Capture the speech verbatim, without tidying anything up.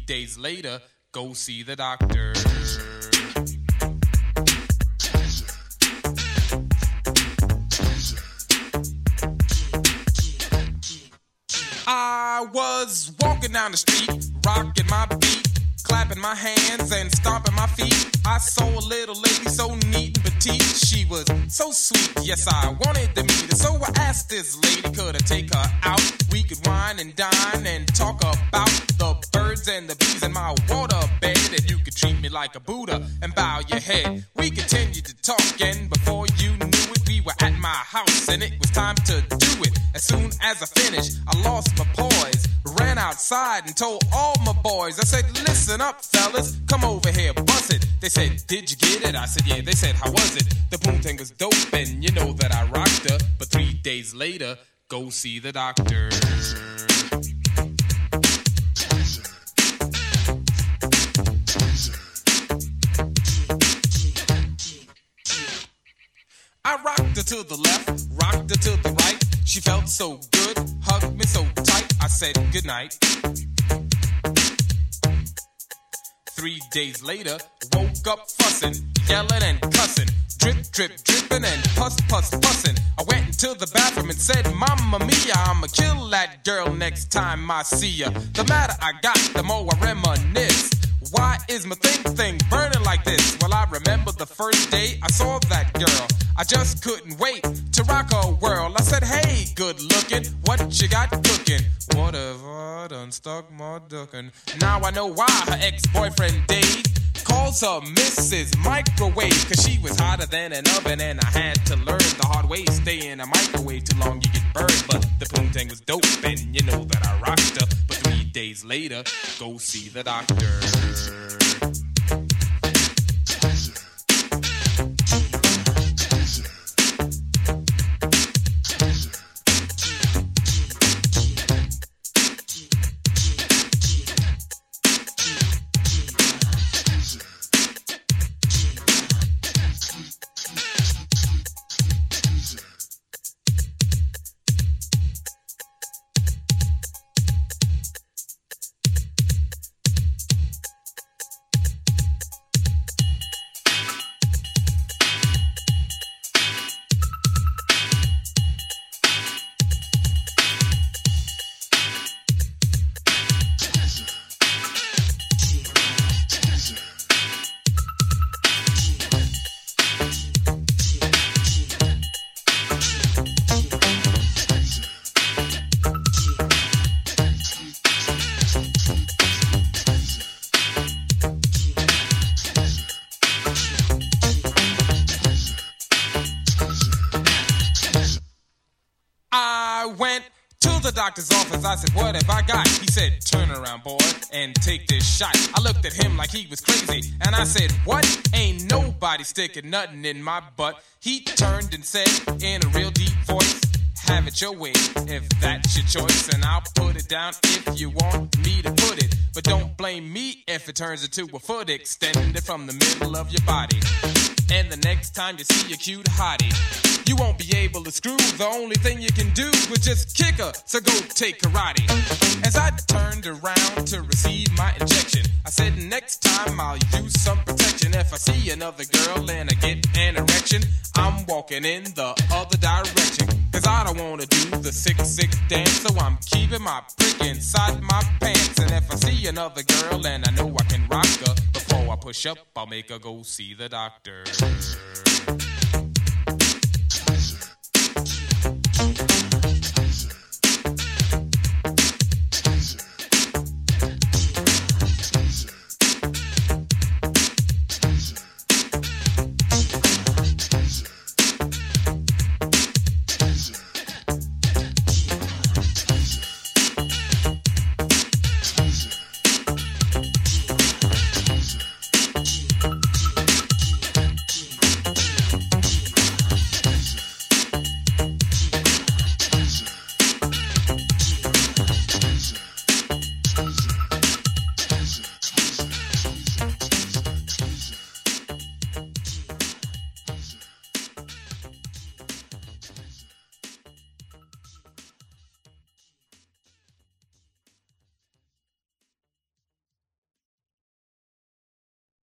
days later, go see the doctor. I was walking down the street, rocking my beat, clapping my hands and stomping my feet. I saw a little lady so neat and petite. She was so sweet, yes, I wanted to meet her. So I asked this lady, could I take her out? We could wine and dine and talk about the birds and the bees in my water bed. And you could treat me like a Buddha and bow your head. We continued to talk, and before you knew it, we were at my house, and it was time to do it. As soon as I finished, I lost my poise, ran outside and told all my boys. I said, listen up, fellas, come over here, bust it. They said, did you get it? I said, yeah. They said, how was it? The poontang was dope, and you know that I rocked her. But three days later, go see the doctor. I rocked her to the left, rocked her to the right. She felt so good, hugged me so tight. I said goodnight. Three days later, woke up fussing, yelling and cussing, drip, drip, dripping and puss, puss, pussin'. I went into the bathroom and said, Mamma mia, I'ma kill that girl next time I see ya. The madder I got, the more I reminisce. Why is my thing thing burning like this? Well, I remember the first day I saw that girl. I just couldn't wait to rock her world. I said, hey, good looking, what you got cooking? Whatever, done stuck my duckin'. Now I know why her ex-boyfriend Dave calls her Missus Microwave, cause she was hotter than an oven, and I had to learn the hard way. Stay in a microwave too long, you get burned. But the poontang was dope, and you know that I rocked her. But three days later, go see the doctor. Doctor's office, I said, what have I got? He said, turn around, boy, and take this shot. I looked at him like he was crazy, and I said, what? Ain't nobody sticking nothing in my butt. He turned and said, in a real deep voice, have it your way, if that's your choice, and I'll put it down if you want me to put it. But don't blame me if it turns into a foot extended from the middle of your body. And the next time you see a cute hottie, you won't be able to screw. The only thing you can do is just kick her, so go take karate. As I turned around to receive my injection, I said next time I'll use some protection. If I see another girl and I get an erection, I'm walking in the other direction. Cause I don't wanna do the sick, sick dance, so I'm keeping my prick inside my pants. And if I see another girl and I know I can rock her, before I push up, I'll make her go see the doctor.